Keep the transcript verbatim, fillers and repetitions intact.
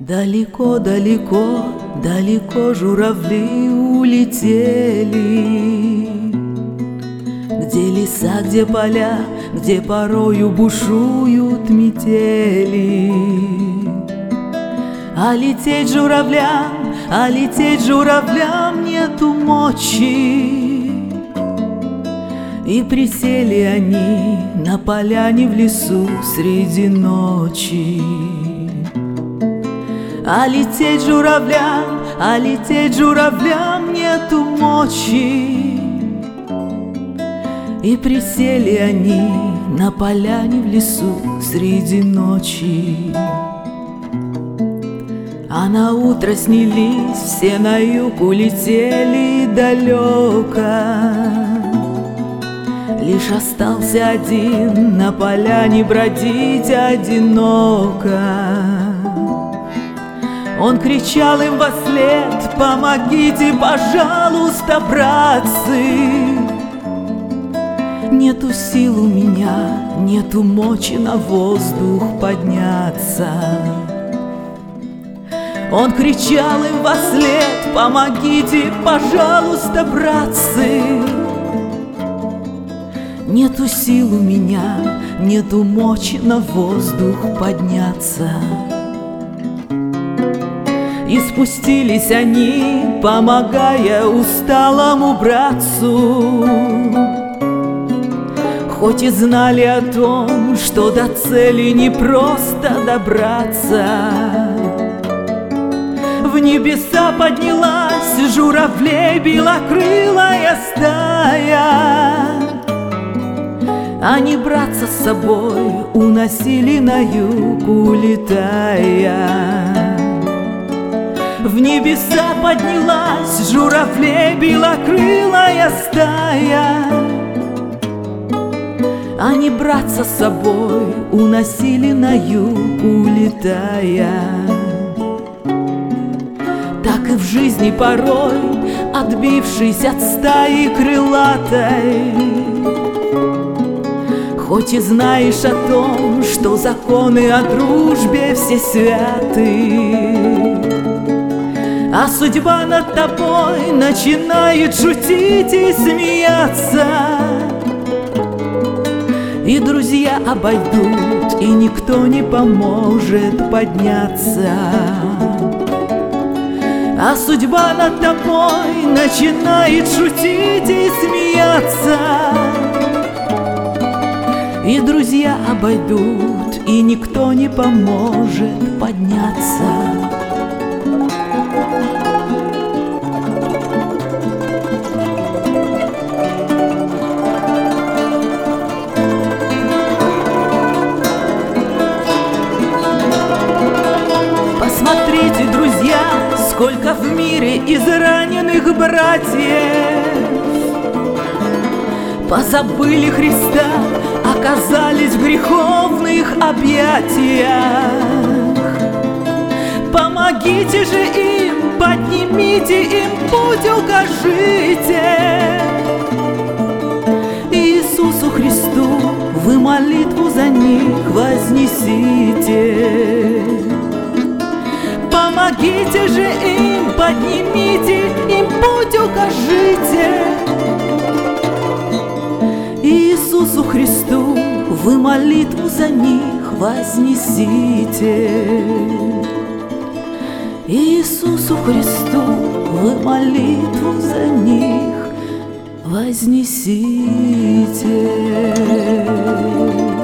Далеко-далеко, далеко журавли улетели, где леса, где поля, где порою бушуют метели. А лететь журавлям, а лететь журавлям нету мочи. И присели они на поляне в лесу среди ночи. А лететь журавлям, а лететь журавлям нету мочи. И присели они на поляне в лесу среди ночи. А на утро снились, все на юг улетели далеко. Лишь остался один на поляне бродить одиноко. Он кричал им вослед: помогите, пожалуйста, братцы. Нету сил у меня, нету мочи на воздух подняться. Он кричал им вослед: помогите, пожалуйста, братцы. Нету сил у меня, нету мочи на воздух подняться. И спустились они, помогая усталому братцу, хоть и знали о том, что до цели не просто добраться. В небеса поднялась журавлей белокрылая стая. Они братца с собой уносили на юг, улетая. В небеса поднялась журавлей белокрылая стая. Они братца с собой уносили на юг, улетая. Так и в жизни порой, отбившись от стаи крылатой, хоть и знаешь о том, что законы о дружбе все святы, а судьба над тобой начинает шутить и смеяться. И друзья обойдут, и никто не поможет подняться. А судьба над тобой начинает шутить и смеяться. И друзья обойдут, и никто не поможет подняться. Посмотрите, друзья, сколько в мире израненных братьев. Позабыли Христа, оказались в греховных объятиях. Помогите же им, поднимите им путь, укажите. Иисусу Христу вы молитву за них вознесите. Помогите же им, поднимите им путь, укажите. Иисусу Христу вы молитву за них вознесите. Иисусу Христу вы молитву за них вознесите.